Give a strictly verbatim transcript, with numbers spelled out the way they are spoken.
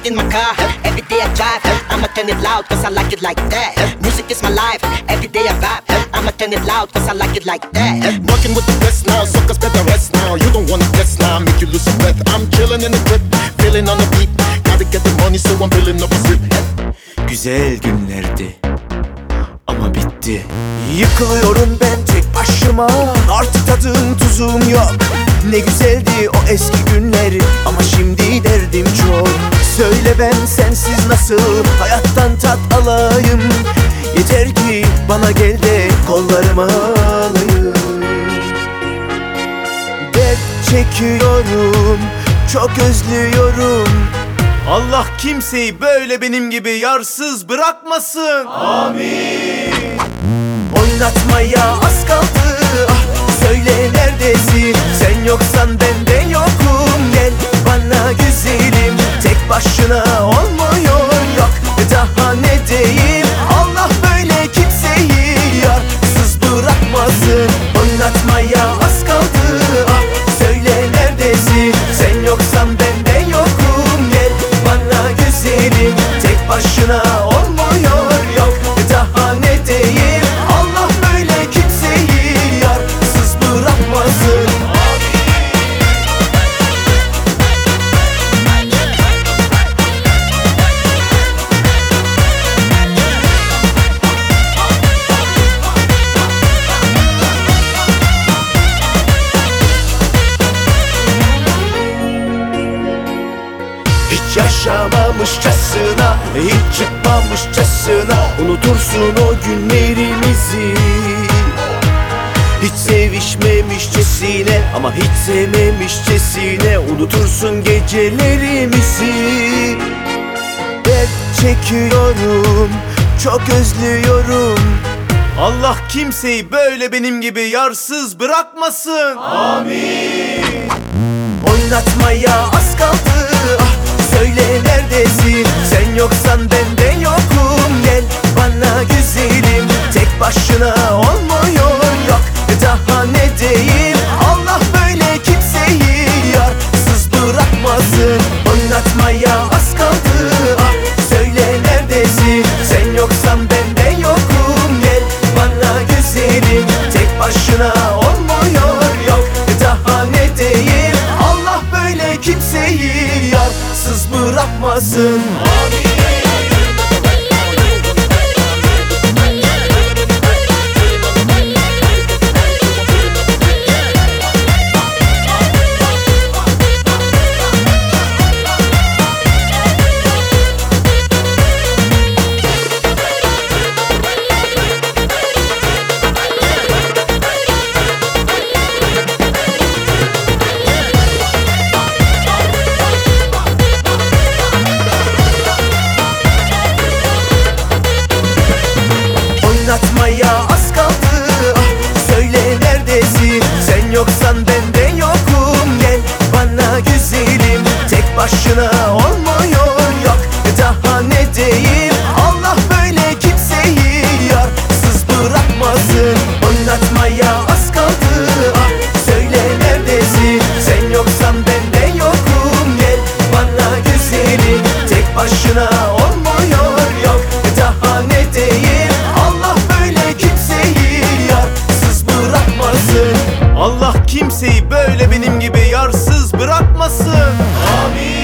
Music in my car, every day I drive. I'ma turn it loud cause I like it like that. Music is my life, every day I vibe. I'ma turn it loud cause I like it like that. Working with the best now, suckers better rest now. You don't wanna test now, make you lose your breath. I'm chilling in the crib, feeling on the beat. Gotta get the money so I'm filling up a sip. Güzel günlerdi ama bitti. Yıkılıyorum ben tek başıma, artık tadım tuzum yok. Ne güzeldi o eski günler ama şimdi derdim çok. Söyle ben sensiz nasıl hayattan tat alayım. Yeter ki bana gel de kollarıma alayım. Dert çekiyorum, çok özlüyorum. Allah kimseyi böyle benim gibi yarsız bırakmasın. Amin. Oynatmaya az kaldı, ah, söyle neredesin? Sen yoksan ben de yokum. Gel bana güzelim, tek başına olmuyor. Yok daha ne diyeyim, Allah böyle kimseyi yarsız bırakmasın. Oynatmaya az kaldı, ah, söyle neredesin? Sen yoksan ben de yokum. Gel bana güzelim, tek başına olmuyor. Yok daha ne diyeyim, Allah böyle kimseyi yarsız bırakmasın. Hiç yaşamamışçasına, hiç çıkmamışçasına unutursun o günlerimizi. Hiç sevişmemişçesine ama hiç sevmemişçesine unutursun gecelerimizi. Dert çekiyorum, çok özlüyorum. Allah kimseyi böyle benim gibi yarsız bırakmasın. Amin. Oynatmaya az kaldı, ah, söyle neredesin? Sen yoksan ben de yokum. Gel bana güzelim, tek başına olmuyor. Yok daha ne diyeyim, Allah böyle kimseyi yarsız bırakmasın. Oynatmaya az kaldı, ah, söyle neredesin? Sen yoksan ben de yokum. Gel bana güzelim, tek başına olmuyor. Yok daha ne diyeyim, Allah böyle kimseyi yarsız bırakmasın. Amin. Oynatmaya az kaldı, ah, söyle neredesin? Sen yoksan ben de yokum. Gel bana güzelim, tek başına olmuyor. Yok daha ne diyeyim, Allah böyle kimseyi yarsız bırakmasın. Oynatmaya az kaldı, ah, söyle neredesin? Sen yoksan ben de yokum. Gel bana güzelim, tek başına olmuyor. Yok daha ne diyeyim, Allah böyle kimseyi yarsız bırakmasın. Allah kimseyi böyle benim gibi yarsız bırakmasın. Amin.